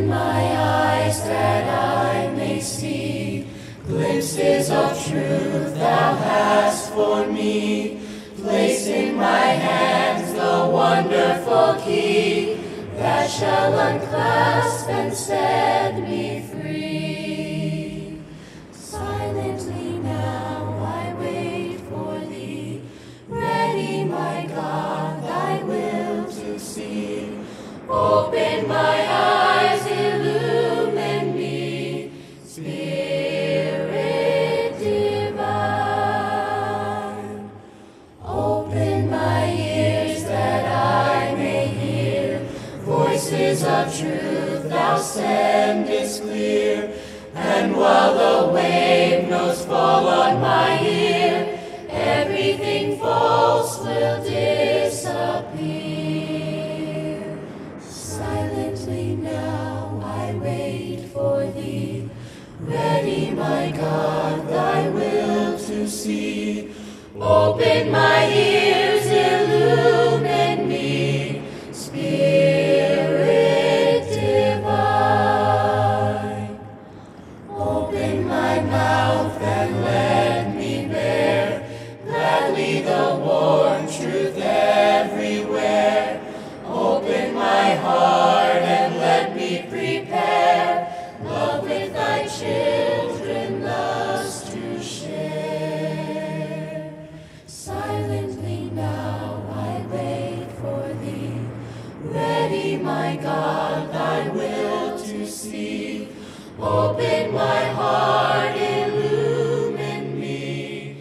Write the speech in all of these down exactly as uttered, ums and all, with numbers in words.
Open my eyes that I may see glimpses of truth thou hast for me. Place in my hands the wonderful key that shall unclasp and set me free. Silently now I wait for thee, ready, my God, thy will to see. Open my eyes, illumine me, Spirit divine. Open my ears that I may hear voices of truth thou sendest clear. And while the wave notes fall on my ear, everything false will disappear. Silently now I wait for thee, ready, my God, thy will to see. Open my ears, illumine me, Spirit divine. Open my mouth and let me bear gladly the warm truth everywhere. Open my heart and let me prepare love with thy children thus to share. Silently now I wait for thee, ready, my God, thy will to see. Open my heart, illumine me,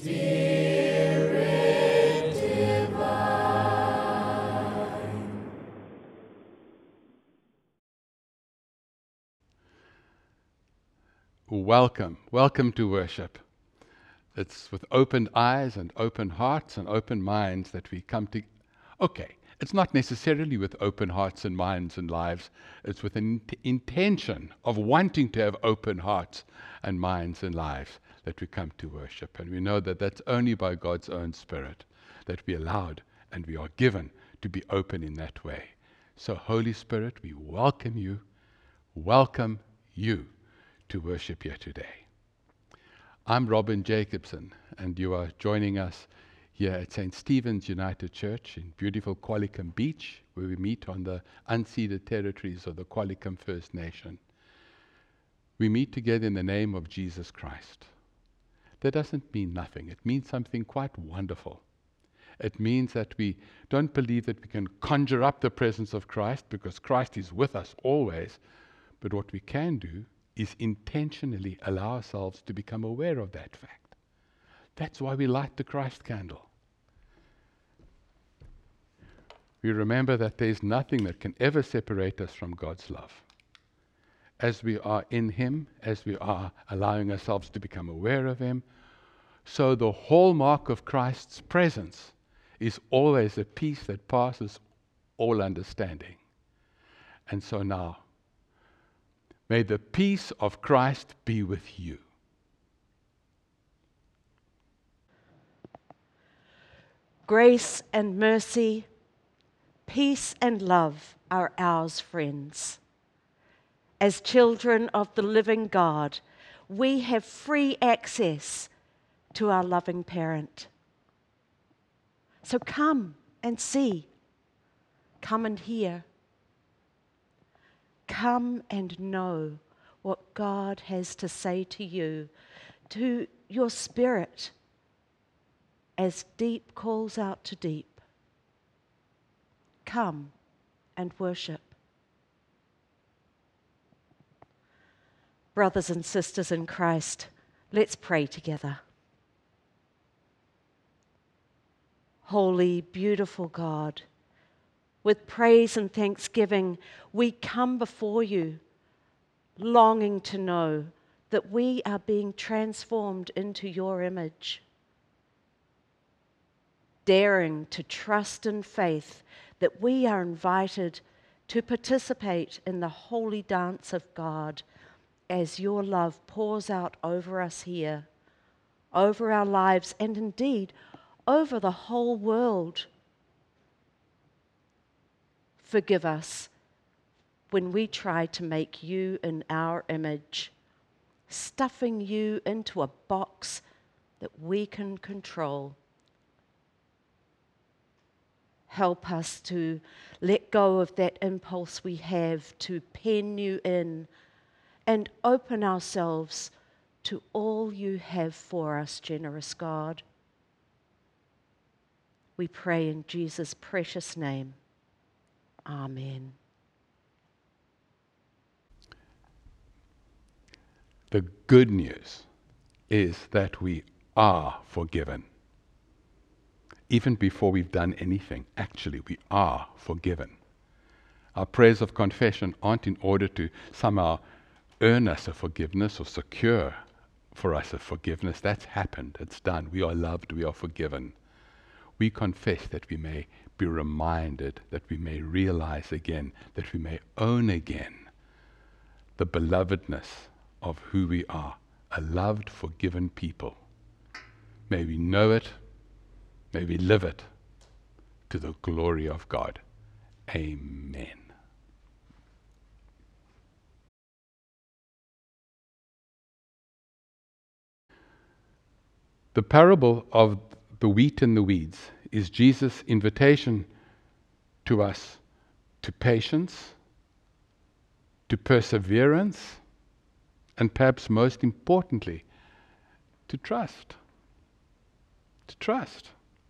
Spirit divine. Welcome, welcome to worship. It's with open eyes and open hearts and open minds that we come to. Okay, it's not necessarily with open hearts and minds and lives. It's with an int- intention of wanting to have open hearts and minds and lives that we come to worship. And we know that that's only by God's own Spirit that we are allowed and we are given to be open in that way. So Holy Spirit, we welcome you, welcome you to worship here today. I'm Robin Jacobson, and you are joining us here at Saint Stephen's United Church in beautiful Qualicum Beach, where we meet on the unceded territories of the Qualicum First Nation. We meet together in the name of Jesus Christ. That doesn't mean nothing. It means something quite wonderful. It means that we don't believe that we can conjure up the presence of Christ, because Christ is with us always. But what we can do is intentionally allow ourselves to become aware of that fact. That's why we light the Christ candle. We remember that there is nothing that can ever separate us from God's love. As we are in Him, as we are allowing ourselves to become aware of Him, so the hallmark of Christ's presence is always a peace that passes all understanding. And so now, may the peace of Christ be with you. Grace and mercy, peace and love are ours, friends. As children of the living God, we have free access to our loving parent. So come and see. Come and hear. Come and know what God has to say to you, to your spirit, as deep calls out to deep. Come and worship. Brothers and sisters in Christ, let's pray together. Holy, beautiful God, with praise and thanksgiving, we come before you, longing to know that we are being transformed into your image, daring to trust in faith that we are invited to participate in the holy dance of God as your love pours out over us here, over our lives, and indeed over the whole world. Forgive us when we try to make you in our image, stuffing you into a box that we can control. Help us to let go of that impulse we have to pen you in and open ourselves to all you have for us, generous God. We pray in Jesus' precious name. Amen. The good news is that we are forgiven. Even before we've done anything, actually, we are forgiven. Our prayers of confession aren't in order to somehow earn us a forgiveness or secure for us a forgiveness. That's happened. It's done. We are loved. We are forgiven. We confess that we may be reminded, that we may realize again, that we may own again the belovedness of who we are, a loved, forgiven people. May we know it, may we live it to the glory of God. Amen. The parable of the wheat and the weeds is Jesus' invitation to us to patience, to perseverance, and perhaps most importantly, to trust. To trust.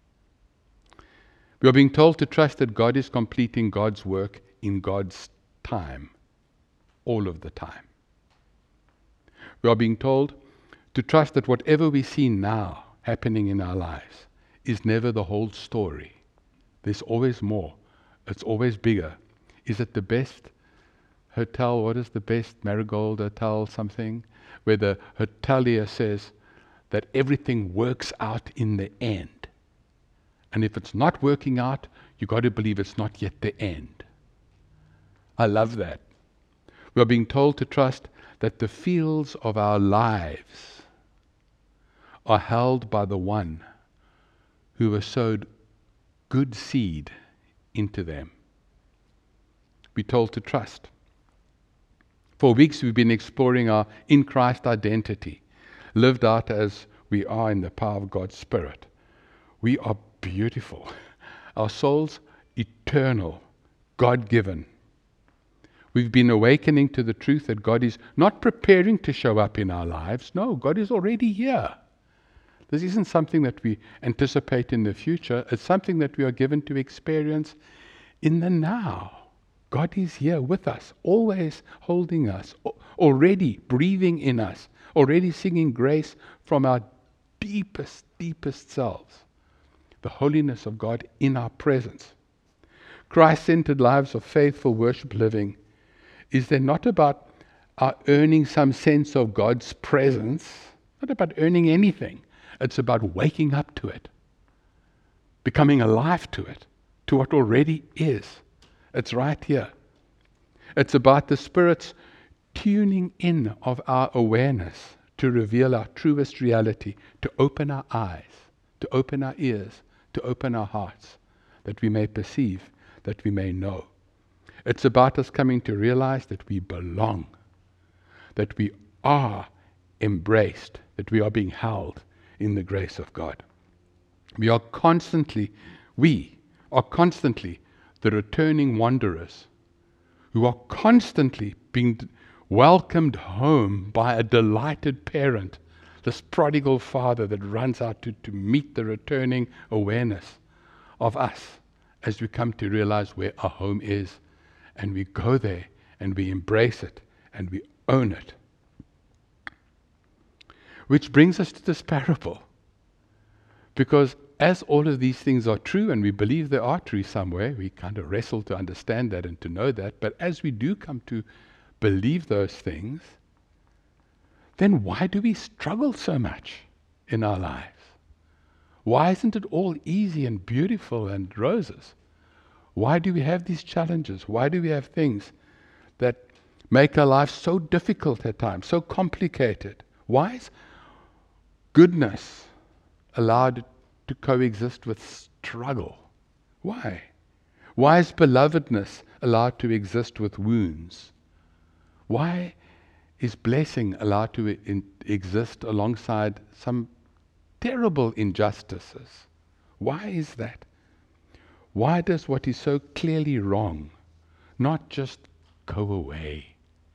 We are being told to trust that God is completing God's work in God's time, all of the time. We are being told to trust that whatever we see now happening in our lives is never the whole story. There's always more. It's always bigger. Is it the best hotel? What is the best Marigold Hotel something? Where the hotelier says that everything works out in the end. And if it's not working out, you've got to believe it's not yet the end. I love that. We are being told to trust that the fields of our lives are held by the one who has sowed good seed into them. We're told to trust. For weeks we've been exploring our in Christ identity, lived out as we are in the power of God's Spirit. We are beautiful. Our souls eternal, God-given. We've been awakening to the truth that God is not preparing to show up in our lives. No, God is already here. This isn't something that we anticipate in the future. It's something that we are given to experience in the now. God is here with us, always holding us, already breathing in us, already singing grace from our deepest, deepest selves. The holiness of God in our presence. Christ-centered lives of faithful worship living is then not about our earning some sense of God's presence, not about earning anything. It's about waking up to it, becoming alive to it, to what already is. It's right here. It's about the Spirit's tuning in of our awareness to reveal our truest reality, to open our eyes, to open our ears, to open our hearts, that we may perceive, that we may know. It's about us coming to realize that we belong, that we are embraced, that we are being held in the grace of God. We are constantly, we are constantly the returning wanderers who are constantly being welcomed home by a delighted parent, this prodigal father that runs out to, to meet the returning awareness of us as we come to realize where our home is, and we go there and we embrace it and we own it. Which brings us to this parable. Because as all of these things are true, and we believe they are true somewhere, we kind of wrestle to understand that and to know that, but as we do come to believe those things, then why do we struggle so much in our lives? Why isn't it all easy and beautiful and roses? Why do we have these challenges? Why do we have things that make our lives so difficult at times, so complicated? Why is goodness allowed to coexist with struggle? Why? Why is belovedness allowed to exist with wounds? Why is blessing allowed to in, exist alongside some terrible injustices? Why is that? Why does what is so clearly wrong not just go away?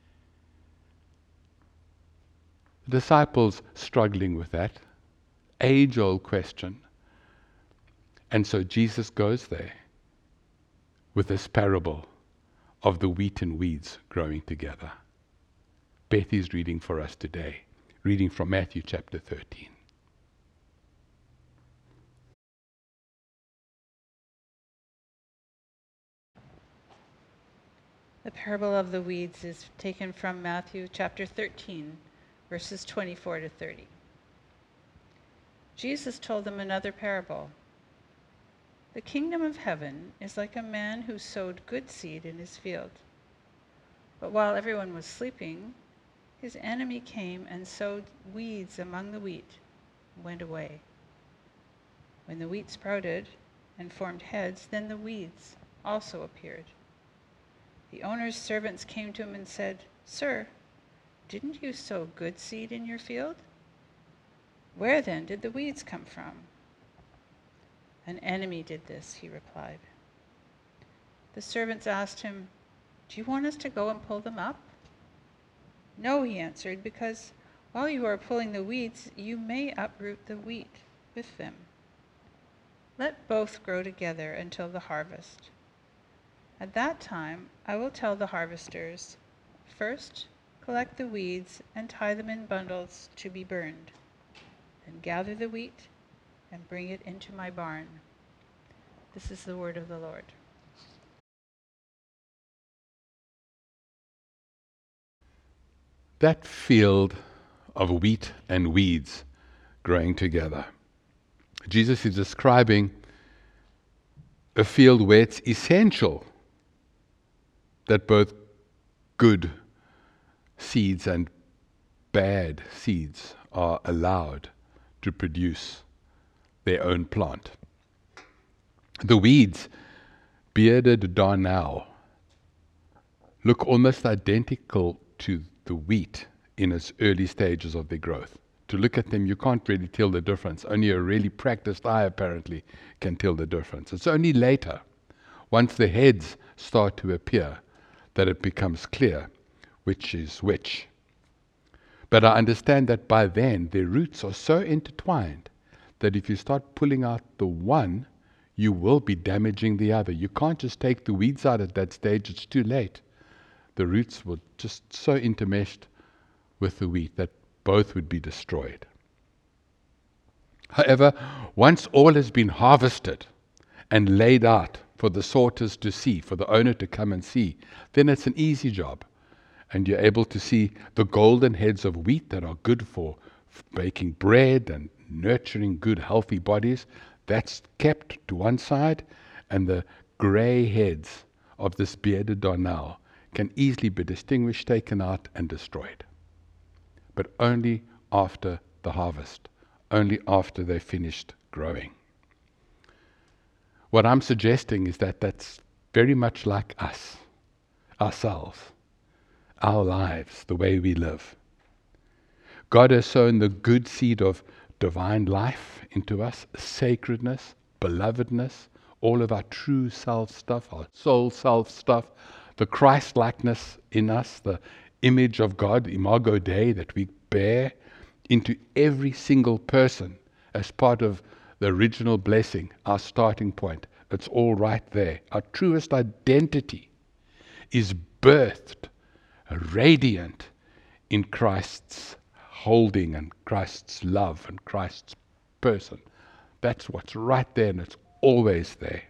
The disciples struggling with that age-old question. And so Jesus goes there with this parable of the wheat and weeds growing together. Betty's reading for us today, reading from Matthew chapter thirteen. The parable of the weeds is taken from Matthew chapter thirteen, verses twenty-four to thirty. Jesus told them another parable. The kingdom of heaven is like a man who sowed good seed in his field. But while everyone was sleeping, his enemy came and sowed weeds among the wheat and went away. When the wheat sprouted and formed heads, then the weeds also appeared. The owner's servants came to him and said, "Sir, didn't you sow good seed in your field? Where then did the weeds come from?" "An enemy did this," he replied. The servants asked him, "Do you want us to go and pull them up?" "No," he answered, "because while you are pulling the weeds, you may uproot the wheat with them. Let both grow together until the harvest. At that time, I will tell the harvesters, 'First, collect the weeds and tie them in bundles to be burned. Then gather the wheat and bring it into my barn.'" This is the word of the Lord. That field of wheat and weeds growing together. Jesus is describing a field where it's essential that both good seeds and bad seeds are allowed to produce their own plant. The weeds, bearded darnel, look almost identical to the wheat in its early stages of their growth. To look at them, you can't really tell the difference. Only a really practiced eye, apparently, can tell the difference. It's only later, once the heads start to appear, that it becomes clear which is which. But I understand that by then, their roots are so intertwined that if you start pulling out the one, you will be damaging the other. You can't just take the weeds out at that stage, it's too late. The roots were just so intermeshed with the wheat that both would be destroyed. However, once all has been harvested and laid out for the sorters to see, for the owner to come and see, then it's an easy job. And you're able to see the golden heads of wheat that are good for baking bread and nurturing good, healthy bodies. That's kept to one side, and the grey heads of this bearded darnel can easily be distinguished, taken out, and destroyed. But only after the harvest, only after they've finished growing. What I'm suggesting is that that's very much like us, ourselves, our lives, the way we live. God has sown the good seed of divine life into us, sacredness, belovedness, all of our true self stuff, our soul self stuff, the Christ-likeness in us, the image of God, Imago Dei, that we bear into every single person as part of the original blessing, our starting point. It's all right there. Our truest identity is birthed, radiant in Christ's holding and Christ's love and Christ's person. That's what's right there, and it's always there.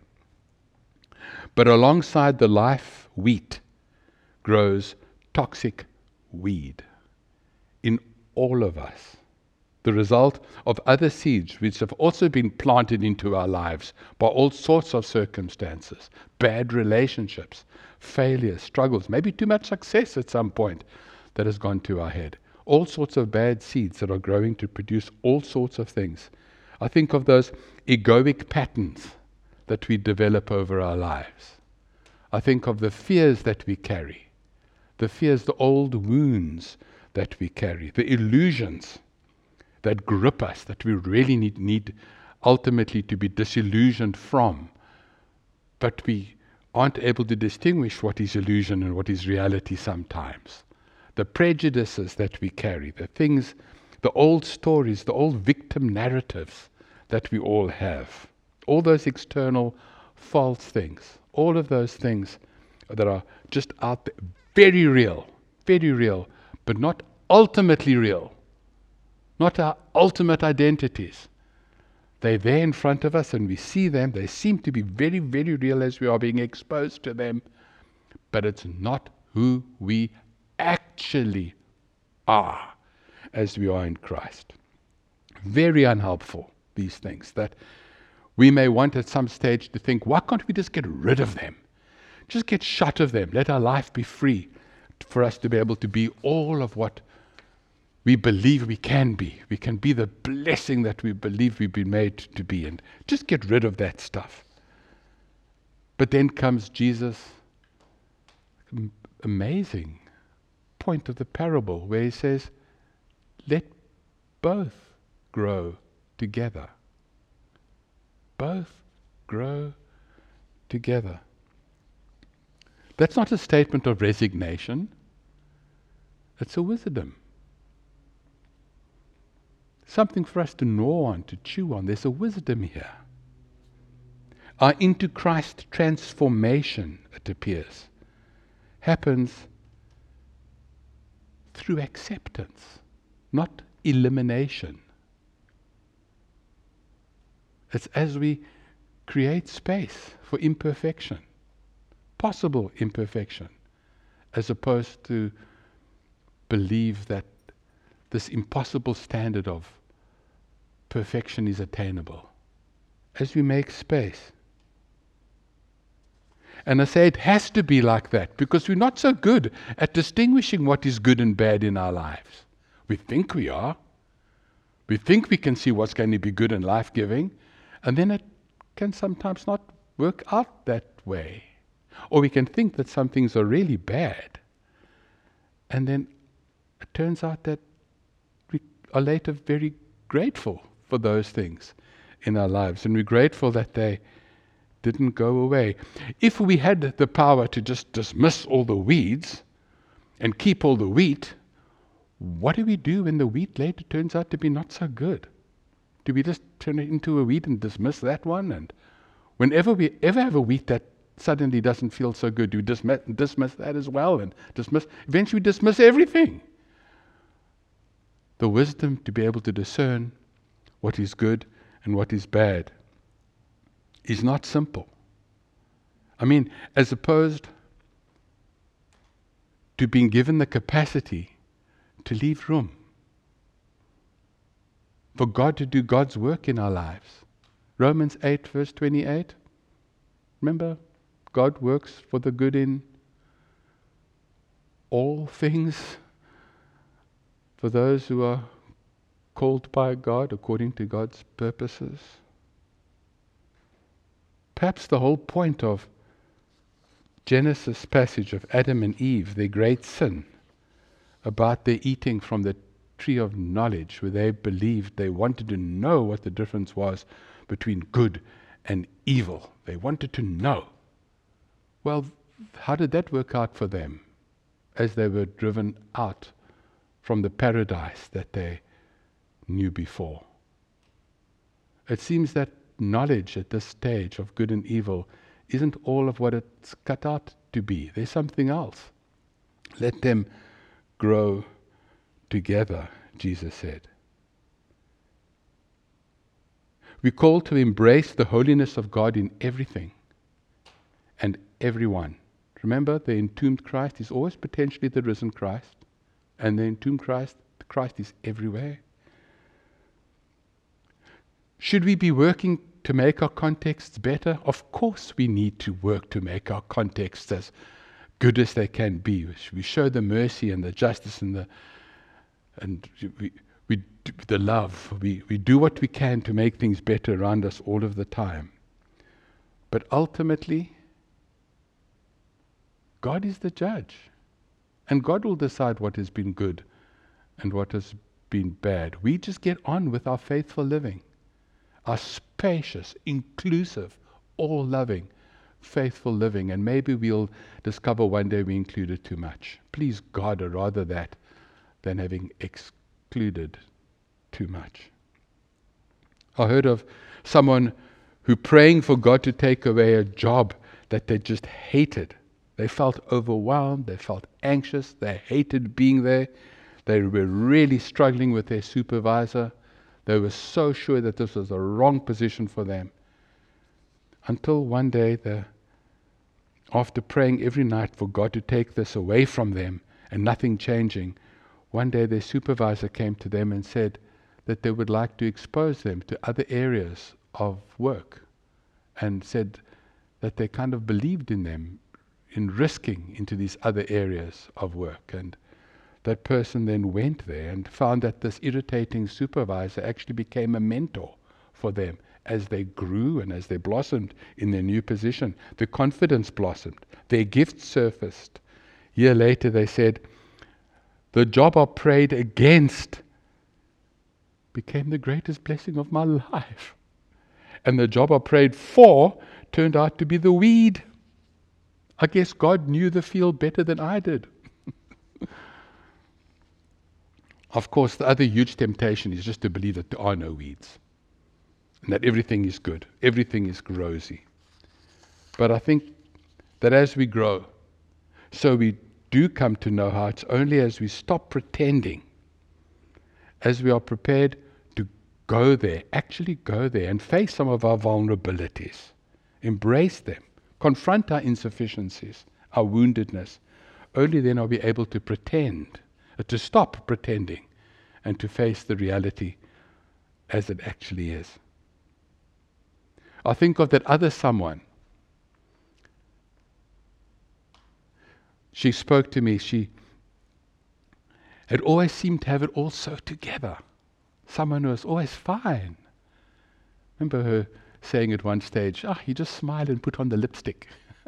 But alongside the life wheat grows toxic weed in all of us. The result of other seeds which have also been planted into our lives by all sorts of circumstances, bad relationships, failures, struggles, maybe too much success at some point that has gone to our head. All sorts of bad seeds that are growing to produce all sorts of things. I think of those egoic patterns that we develop over our lives. I think of the fears that we carry, the fears, the old wounds that we carry, the illusions that grip us, that we really need, need ultimately to be disillusioned from. But we aren't able to distinguish what is illusion and what is reality sometimes. The prejudices that we carry, the things, the old stories, the old victim narratives that we all have, all those external false things, all of those things that are just out there, very real, very real, but not ultimately real, not our ultimate identities. They're there in front of us and we see them. They seem to be very, very real as we are being exposed to them, but it's not who we actually are as we are in Christ. Very unhelpful, these things, that we may want at some stage to think, why can't we just get rid of them? Just get shut of them. Let our life be free for us to be able to be all of what we believe we can be. We can be the blessing that we believe we've been made to be, and just get rid of that stuff. But then comes Jesus' amazing point of the parable where he says, let both grow together. Both grow together. That's not a statement of resignation. It's a wisdom. Something for us to gnaw on, to chew on. There's a wisdom here. Our into Christ transformation, it appears, happens through acceptance, not elimination. It's as we create space for imperfection, possible imperfection, as opposed to believe that this impossible standard of perfection is attainable. As we make space. And I say it has to be like that because we're not so good at distinguishing what is good and bad in our lives. We think we are. We think we can see what's going to be good and life-giving, and then it can sometimes not work out that way. Or we can think that some things are really bad, and then it turns out that we are later very grateful for those things in our lives, and we're grateful that they didn't go away. If we had the power to just dismiss all the weeds and keep all the wheat, what do we do when the wheat later turns out to be not so good? Do we just turn it into a wheat and dismiss that one? And whenever we ever have a wheat that suddenly doesn't feel so good, do we dismiss, dismiss that as well? And dismiss, eventually dismiss everything. The wisdom to be able to discern what is good and what is bad is not simple. I mean, as opposed to being given the capacity to leave room for God to do God's work in our lives. Romans eight verse twenty-eight. Remember, God works for the good in all things for those who are called by God according to God's purposes. Perhaps the whole point of Genesis passage of Adam and Eve, their great sin, about their eating from the tree of knowledge, where they believed, they wanted to know what the difference was between good and evil. They wanted to know. Well, how did that work out for them as they were driven out from the paradise that they knew before? It seems that knowledge at this stage of good and evil isn't all of what it's cut out to be. There's something else. Let them grow together, Jesus said. We're called to embrace the holiness of God in everything and everyone. Remember, the entombed Christ is always potentially the risen Christ, and the entombed Christ, Christ is everywhere. Should we be working to make our contexts better? Of course we need to work to make our contexts as good as they can be. We show the mercy and the justice and the and we, we do the love. We, we do what we can to make things better around us all of the time. But ultimately, God is the judge. And God will decide what has been good and what has been bad. We just get on with our faithful living. Our spacious, inclusive, all-loving, faithful living. And maybe we'll discover one day we included too much. Please God, I'd rather that than having excluded too much. I heard of someone who praying for God to take away a job that they just hated. They felt overwhelmed, they felt anxious, they hated being there. They were really struggling with their supervisor. They were so sure that this was the wrong position for them. Until one day, the, after praying every night for God to take this away from them and nothing changing, one day their supervisor came to them and said that they would like to expose them to other areas of work, and said that they kind of believed in them in risking into these other areas of work. And that person then went there and found that this irritating supervisor actually became a mentor for them as they grew and as they blossomed in their new position. Their confidence blossomed. Their gifts surfaced. A year later they said, the job I prayed against became the greatest blessing of my life. And the job I prayed for turned out to be the weed. I guess God knew the field better than I did. Of course, the other huge temptation is just to believe that there are no weeds and that everything is good, everything is rosy. But I think that as we grow, so we do come to know how it's only as we stop pretending, as we are prepared to go there, actually go there and face some of our vulnerabilities, embrace them, confront our insufficiencies, our woundedness. Only then are we able to pretend, uh, to stop pretending, and to face the reality as it actually is. I think of that other someone. She spoke to me. She had always seemed to have it all so together. Someone who was always fine. Remember her saying at one stage, ah, you just smile and put on the lipstick.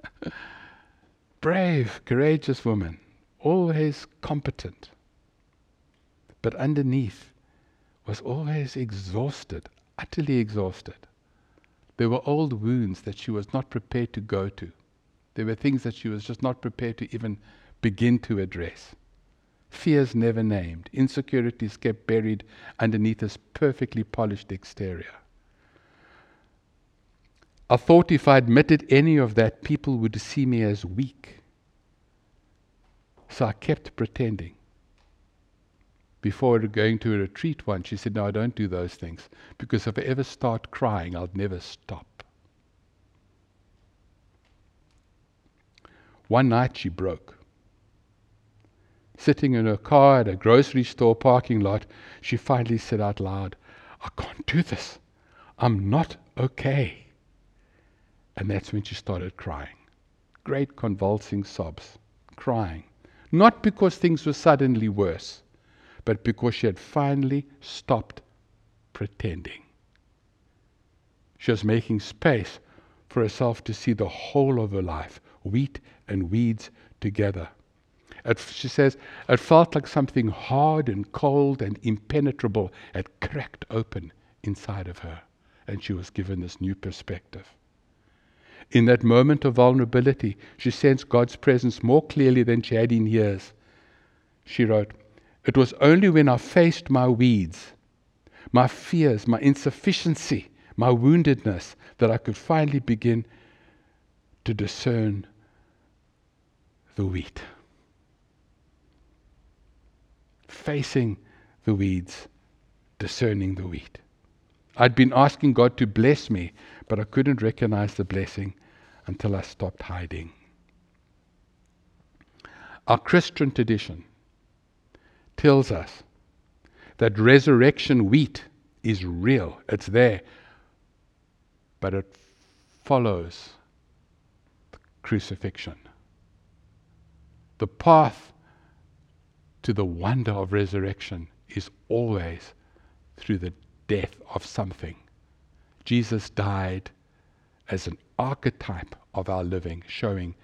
Brave, courageous woman, always competent. But underneath was always exhausted, utterly exhausted. There were old wounds that she was not prepared to go to. There were things that she was just not prepared to even begin to address. Fears never named, insecurities kept buried underneath this perfectly polished exterior. I thought if I admitted any of that, people would see me as weak. So I kept pretending. Before going to a retreat once, she said, no, I don't do those things, because if I ever start crying, I'll never stop. One night she broke. Sitting in her car at a grocery store parking lot, she finally said out loud, I can't do this. I'm not okay. And that's when she started crying. Great convulsing sobs, crying. Not because things were suddenly worse, but because she had finally stopped pretending. She was making space for herself to see the whole of her life, wheat and weeds together. It, she says, it felt like something hard and cold and impenetrable had cracked open inside of her, and she was given this new perspective. In that moment of vulnerability, she sensed God's presence more clearly than she had in years. She wrote, it was only when I faced my weeds, my fears, my insufficiency, my woundedness, that I could finally begin to discern the wheat. Facing the weeds, discerning the wheat. I'd been asking God to bless me, but I couldn't recognize the blessing until I stopped hiding. Our Christian tradition tells us that resurrection wheat is real. It's there. But it follows the crucifixion. The path to the wonder of resurrection is always through the death of something. Jesus died as an archetype of our living, showing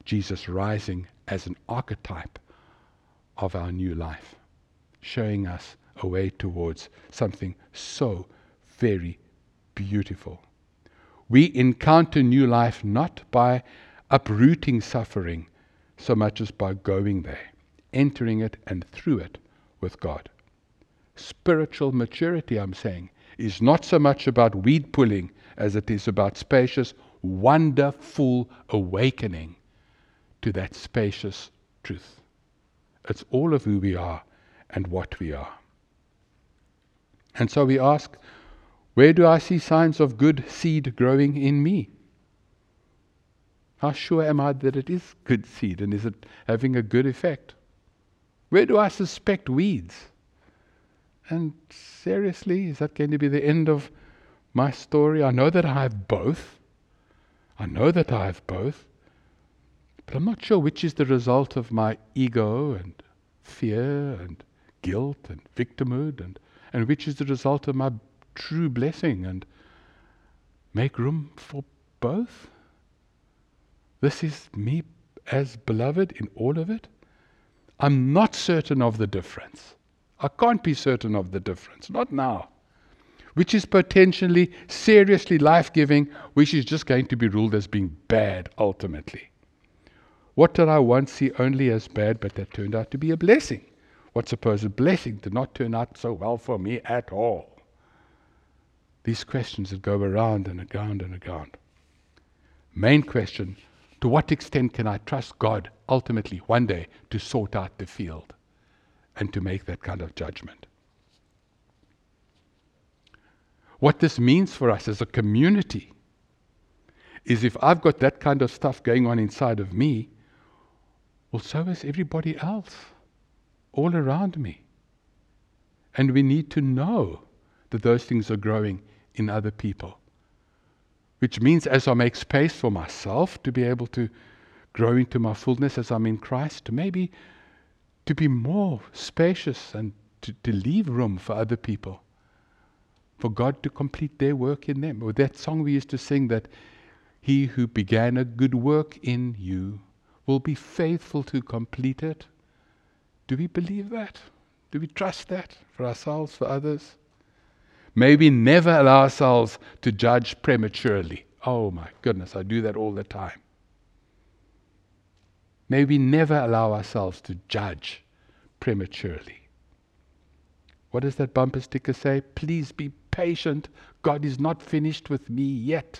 Jesus rising as an archetype of our new life, showing us a way towards something so very beautiful. We encounter new life not by uprooting suffering so much as by going there, entering it and through it with God. Spiritual maturity, I'm saying, is not so much about weed pulling as it is about spacious, wonderful awakening to that spacious truth. It's all of who we are and what we are. And so we ask, where do I see signs of good seed growing in me? How sure am I that it is good seed, and is it having a good effect? Where do I suspect weeds? And seriously, is that going to be the end of my story? I know that I have both. I know that I have both. But I'm not sure which is the result of my ego and fear and guilt and victimhood, and, and which is the result of my true blessing. And make room for both. This is me as beloved in all of it. I'm not certain of the difference. I can't be certain of the difference, not now. Which is potentially, seriously life-giving, which is just going to be ruled as being bad ultimately. What did I once see only as bad, but that turned out to be a blessing? What supposed blessing did not turn out so well for me at all? These questions that go around and around and around. Main question, to what extent can I trust God ultimately one day to sort out the field and to make that kind of judgment? What this means for us as a community is, if I've got that kind of stuff going on inside of me, well, so is everybody else all around me. And we need to know that those things are growing in other people. Which means, as I make space for myself to be able to grow into my fullness as I'm in Christ, to maybe to be more spacious and to, to leave room for other people, for God to complete their work in them. Or that song we used to sing, that He who began a good work in you will be faithful to complete it. Do we believe that? Do we trust that for ourselves, for others? May we never allow ourselves to judge prematurely. Oh my goodness, I do that all the time. May we never allow ourselves to judge prematurely. What does that bumper sticker say? Please be patient. God is not finished with me yet.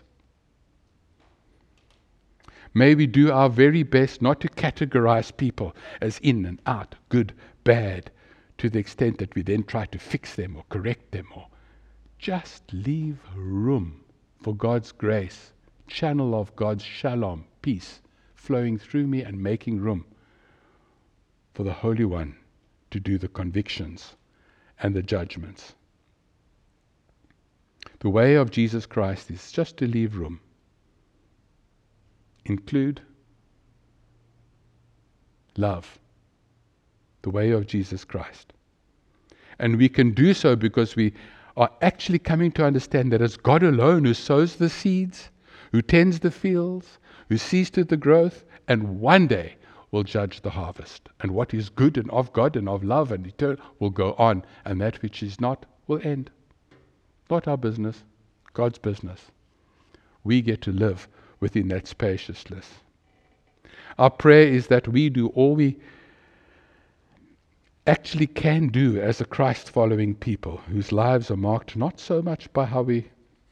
May we do our very best not to categorize people as in and out, good, bad, to the extent that we then try to fix them or correct them, or just leave room for God's grace, channel of God's shalom, peace, flowing through me and making room for the Holy One to do the convictions and the judgments. The way of Jesus Christ is just to leave room. Include love. The way of Jesus Christ. And we can do so because we are actually coming to understand that it's God alone who sows the seeds, who tends the fields, who sees to the growth, and one day will judge the harvest. And what is good and of God and of love and eternal will go on, and that which is not will end. Not our business, God's business. We get to live within that spaciousness. Our prayer is that we do all we actually can do as a Christ-following people whose lives are marked not so much by how we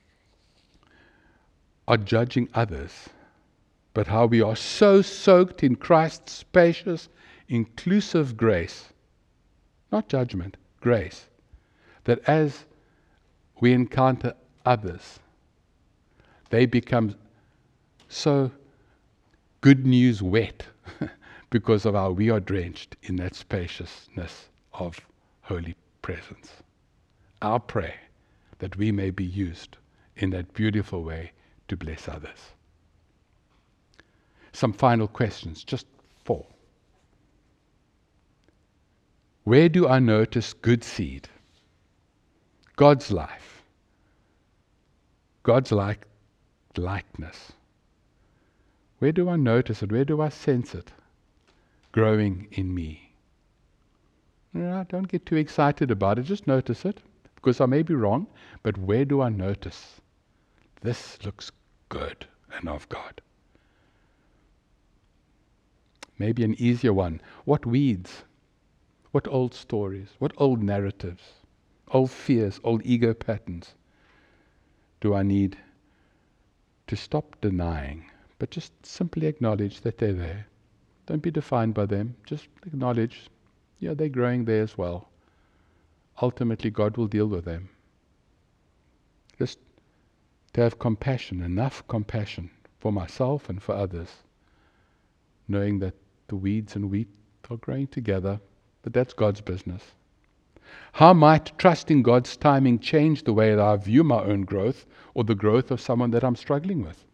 are judging others, but how we are so soaked in Christ's spacious, inclusive grace, not judgment, grace, that as we encounter others, they become so good news wet because of how we are drenched in that spaciousness of holy presence. Our prayer that we may be used in that beautiful way to bless others. Some final questions, just four. Where do I notice good seed? God's life. God's like likeness. Where do I notice it? Where do I sense it growing in me? No, don't get too excited about it. Just notice it, because I may be wrong, but where do I notice? This looks good and of God. Maybe an easier one. What weeds? What old stories? What old narratives? Old fears, old ego patterns do I need to stop denying, but just simply acknowledge that they're there? Don't be defined by them. Just acknowledge, yeah, they're growing there as well. Ultimately, God will deal with them. Just to have compassion, enough compassion for myself and for others, knowing that the weeds and wheat are growing together, but that's God's business. How might trusting God's timing change the way that I view my own growth or the growth of someone that I'm struggling with?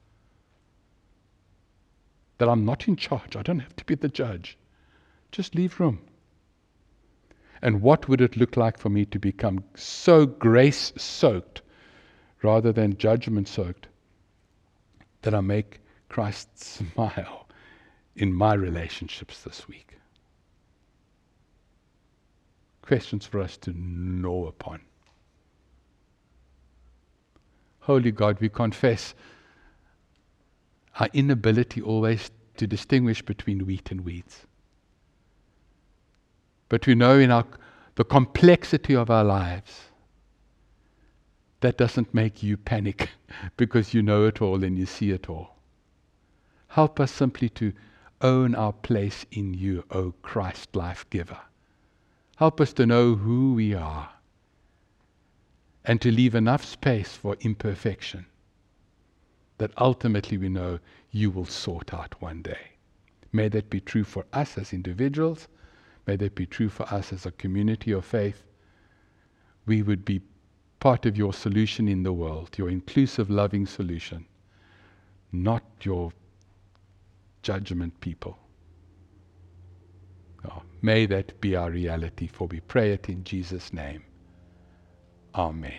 That I'm not in charge. I don't have to be the judge. Just leave room. And what would it look like for me to become so grace-soaked rather than judgment-soaked that I make Christ smile in my relationships this week? Questions for us to gnaw upon. Holy God, we confess our inability always to distinguish between wheat and weeds. But we know in our, the complexity of our lives, that doesn't make you panic because you know it all and you see it all. Help us simply to own our place in you, O Christ life giver. Help us to know who we are and to leave enough space for imperfection that ultimately we know you will sort out one day. May that be true for us as individuals. May that be true for us as a community of faith. We would be part of your solution in the world, your inclusive, loving solution, not your judgment people. Oh, may that be our reality, for we pray it in Jesus' name. Amen.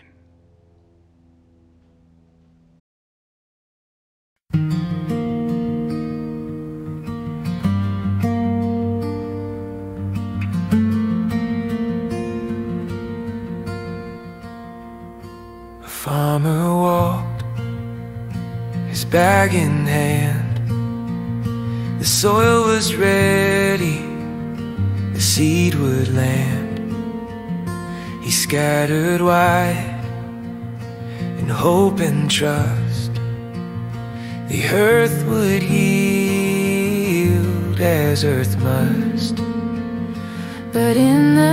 A farmer walked, his bag in hand. The soil was ready, the seed would land. He scattered wide in hope and trust. The earth would yield as earth must. But in the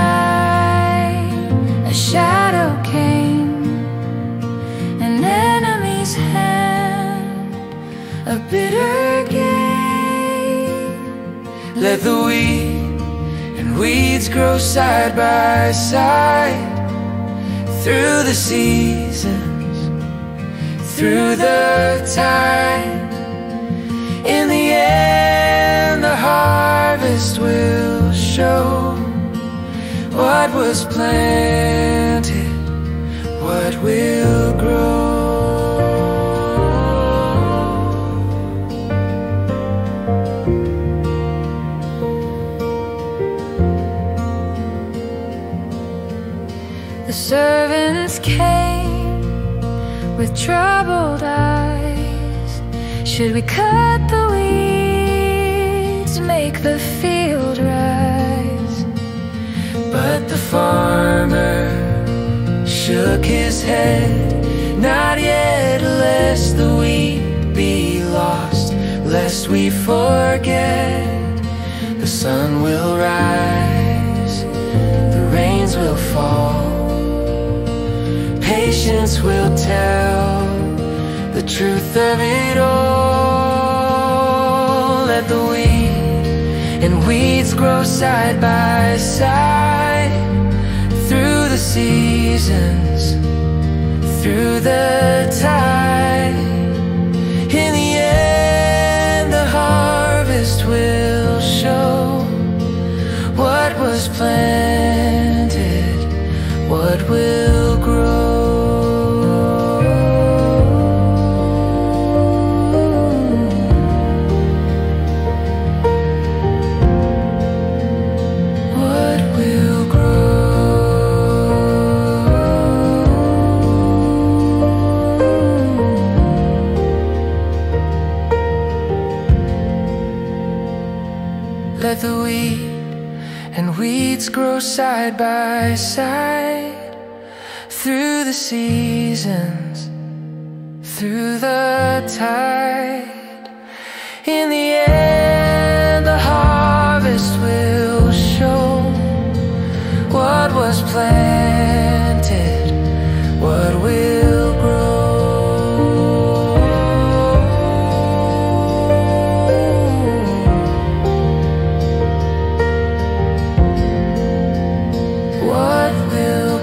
night, a shadow came, an enemy's hand, a bitter game. Let the wheat and weeds grow side by side, through the seasons, through the time. In the end, the harvest will show what was planted, what will grow. The servants came with troubled eyes. Should we cut the weeds, make the field rise? But the farmer shook his head. Not yet, lest the wheat be lost, lest we forget. The sun will rise, the rains will fall, patience will tell the truth of it all. Let the wheat and weeds grow side by side, through the seasons, through the time. In the end, the harvest will show what was planted, what will grow. Let the wheat and weeds grow side by side, through the seasons, through the tide. In the end, the harvest will show what was planted, what will grow. What will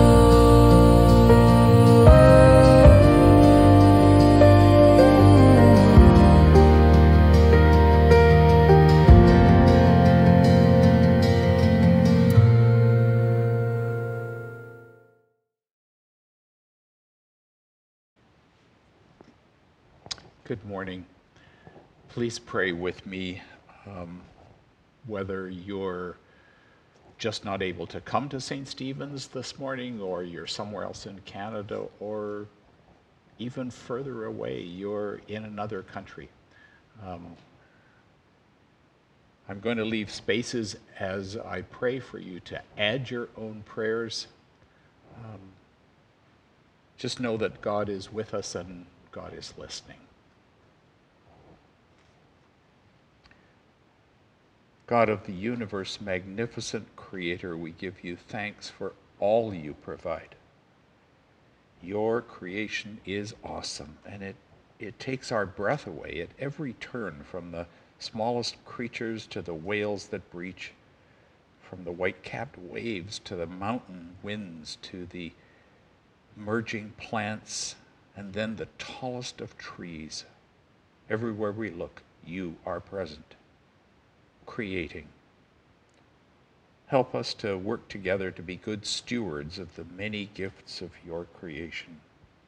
Good morning. Please pray with me, um, whether you're just not able to come to Saint Stephen's this morning, or you're somewhere else in Canada, or even further away, you're in another country. Um, I'm going to leave spaces as I pray for you to add your own prayers. Um, just know that God is with us and God is listening. God of the universe, magnificent creator, we give you thanks for all you provide. Your creation is awesome, and it, it takes our breath away at every turn, from the smallest creatures to the whales that breach, from the white-capped waves to the mountain winds to the emerging plants, and then the tallest of trees. Everywhere we look, you are present, creating. Help us to work together to be good stewards of the many gifts of your creation.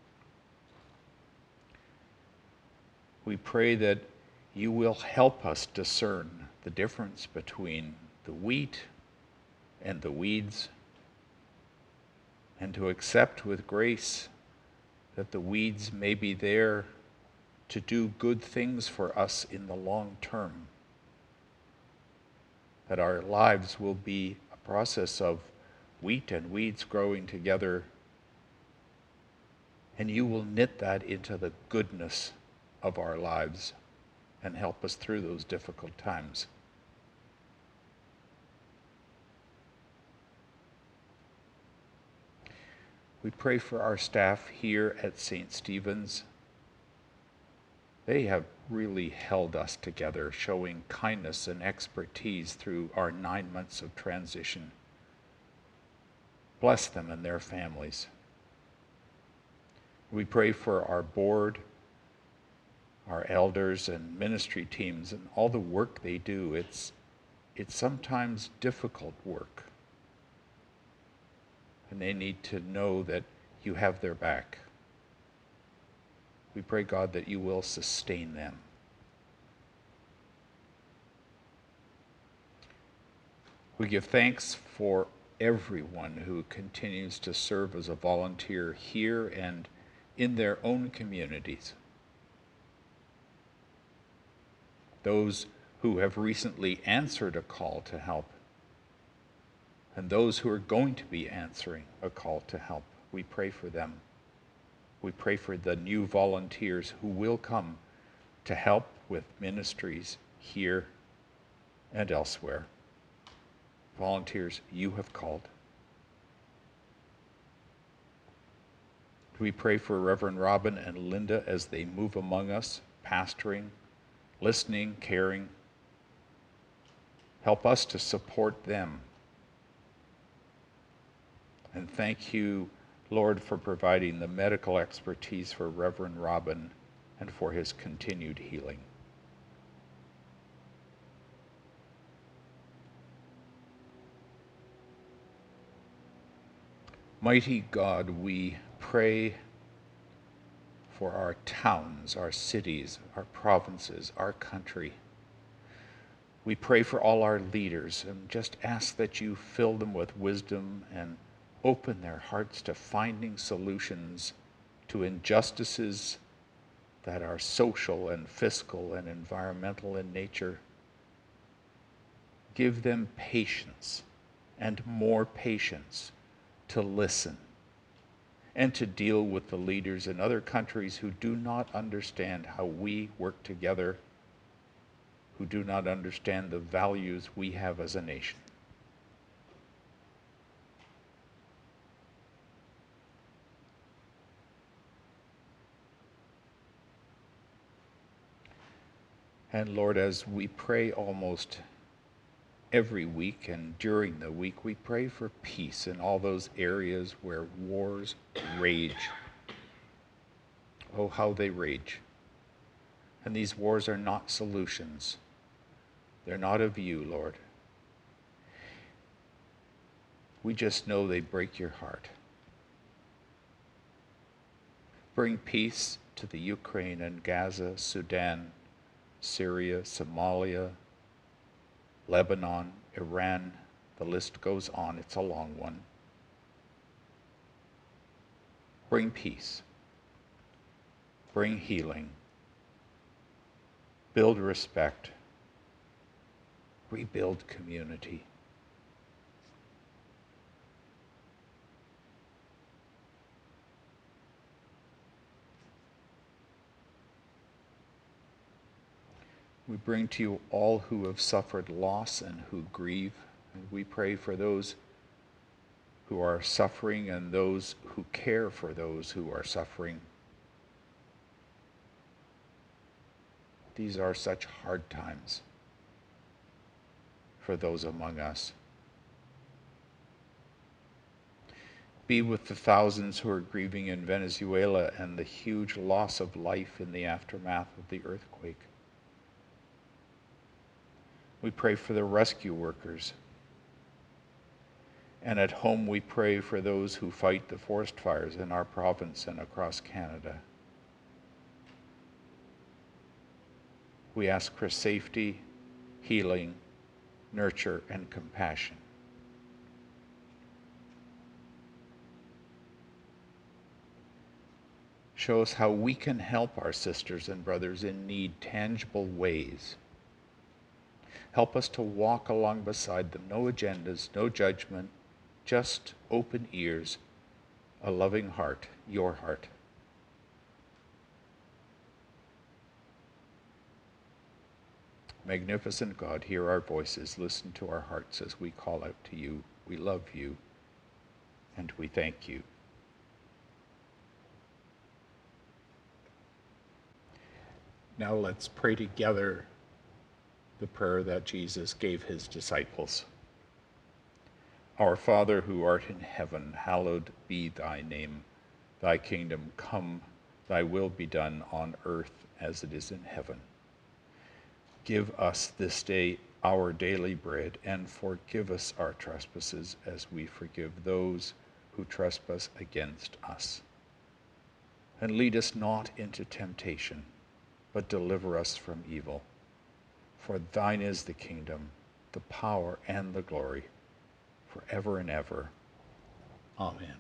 We pray that you will help us discern the difference between the wheat and the weeds, and to accept with grace that the weeds may be there to do good things for us in the long term. That our lives will be a process of wheat and weeds growing together, and you will knit that into the goodness of our lives and help us through those difficult times. We pray for our staff here at Saint Stephen's. They have really held us together, showing kindness and expertise through our nine months of transition. Bless them and their families. We pray for our board, our elders and ministry teams, and all the work they do. It's, it's sometimes difficult work, and they need to know that you have their back. We pray, God, that you will sustain them. We give thanks for everyone who continues to serve as a volunteer here and in their own communities. Those who have recently answered a call to help, and those who are going to be answering a call to help. We pray for them. We pray for the new volunteers who will come to help with ministries here and elsewhere. Volunteers you have called. We pray for Reverend Robin and Linda as they move among us, pastoring, listening, caring. Help us to support them. And thank you, Lord, for providing the medical expertise for Reverend Robin and for his continued healing. Mighty God, we pray for our towns, our cities, our provinces, our country. We pray for all our leaders and just ask that you fill them with wisdom and open their hearts to finding solutions to injustices that are social and fiscal and environmental in nature. give them patience and more patience to listen and to deal with the leaders in other countries who do not understand how we work together, who do not understand the values we have as a nation. And Lord, as we pray almost every week and during the week, we pray for peace in all those areas where wars rage. Oh, how they rage. And these wars are not solutions. They're not of you, Lord. We just know they break your heart. Bring peace to the Ukraine and Gaza, Sudan, Syria, Somalia, Lebanon, Iran. The list goes on. It's a long one. Bring peace. Bring healing. Build respect. Rebuild community. We bring to you all who have suffered loss and who grieve. And we pray for those who are suffering and those who care for those who are suffering. These are such hard times for those among us. Be with the thousands who are grieving in Venezuela and the huge loss of life in the aftermath of the earthquake. We pray for the rescue workers. And at home we pray for those who fight the forest fires in our province and across Canada. We ask for safety, healing, nurture, and compassion. Show us how we can help our sisters and brothers in need, tangible ways. Help us to walk along beside them. No agendas, no judgment, just open ears, a loving heart, your heart. Magnificent God, hear our voices, listen to our hearts as we call out to you. We love you, and we thank you. Now let's pray together the prayer that Jesus gave his disciples. Our Father who art in heaven, hallowed be thy name. Thy kingdom come, thy will be done on earth as it is in heaven. Give us this day our daily bread, and forgive us our trespasses as we forgive those who trespass against us. And lead us not into temptation, but deliver us from evil. For thine is the kingdom, the power, and the glory, forever and ever. Amen.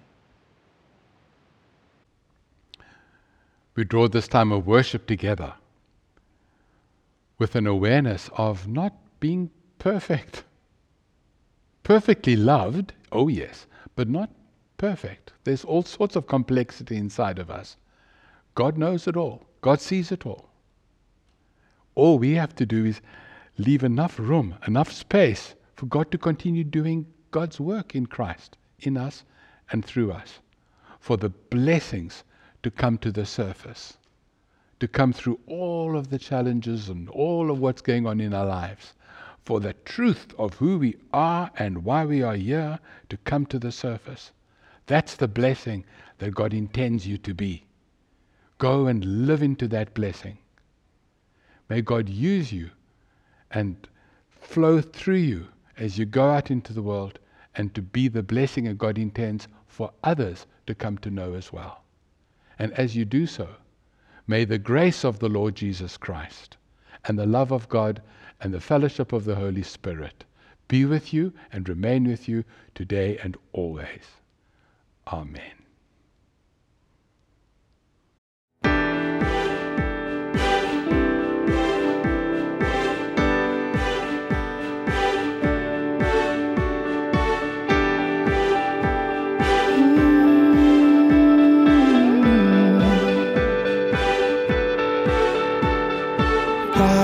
We draw this time of worship together with an awareness of not being perfect. Perfectly loved, oh yes, but not perfect. There's all sorts of complexity inside of us. God knows it all. God sees it all. All we have to do is leave enough room, enough space for God to continue doing God's work in Christ, in us and through us, for the blessings to come to the surface, to come through all of the challenges and all of what's going on in our lives, for the truth of who we are and why we are here to come to the surface. That's the blessing that God intends you to be. Go and live into that blessing. May God use you and flow through you as you go out into the world and to be the blessing that God intends for others to come to know as well. And as you do so, may the grace of the Lord Jesus Christ and the love of God and the fellowship of the Holy Spirit be with you and remain with you today and always. Amen.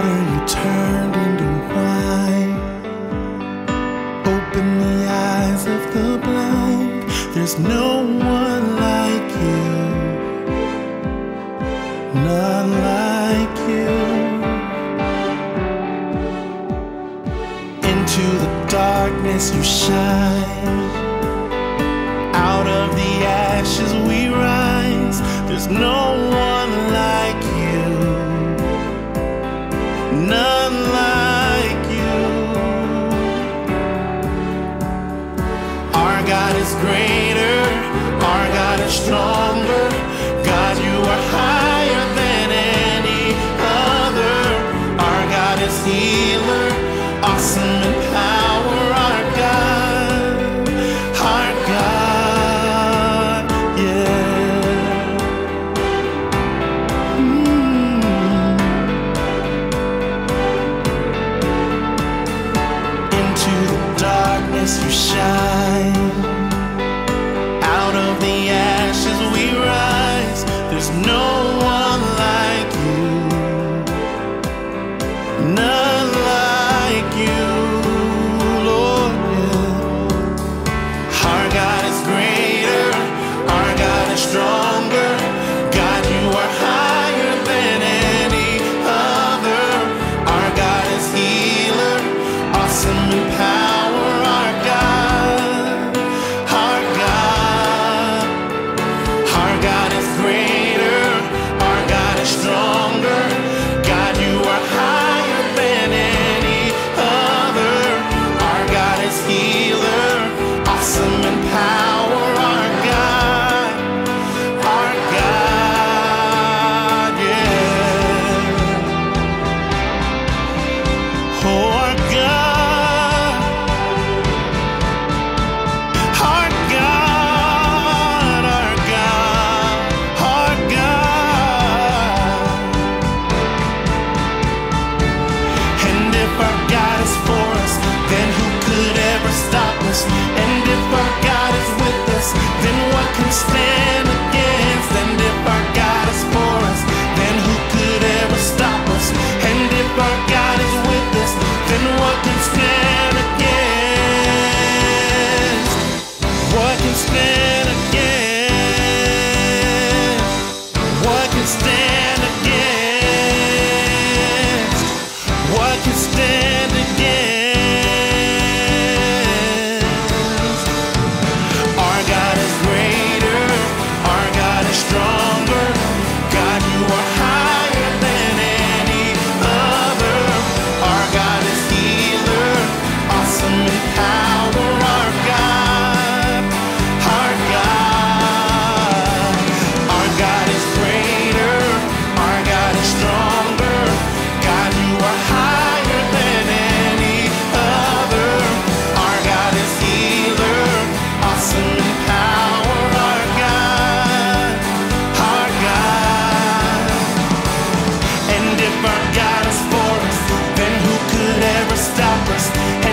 water you turned into wine. Open the eyes of the blind. There's no one like you, none like you. Into the darkness you shine. Out of the ashes we rise. There's no one like you, none like you. Our God is greater, our God is stronger. God, you are higher than any other. Our God is healer, awesome in power. Our God, our God, yeah. Mm. Into the darkness you shine. Out of the ashes we rise. There's no one like you, none like you, Lord, yeah. Our God is greater, our God is stronger. God, you are higher than any other. Our God is healer, awesome in power. Our God, our God, our God is greater, our God is stronger. God, you are higher than any other. Our God is healer, awesome in power. Our God, our God, yeah. Oh, our God, our God, our God, our God. And if our God is for us, then who could ever stop us? And if our God is with us, then what can stand against? And if our God is for us, then who could ever stop us? And if our God is with us, then what can stand against? What can stand against? What can stand against? What can stand against? Our God is greater, our God is stronger. God, you are higher than any other. Our God is healer, awesome in power. Our God, our God, our God is greater, our God is stronger. God, you are higher than any other. Our God is healer, awesome in power. Our God, our God. And if our God is for us, then who could ever stop us?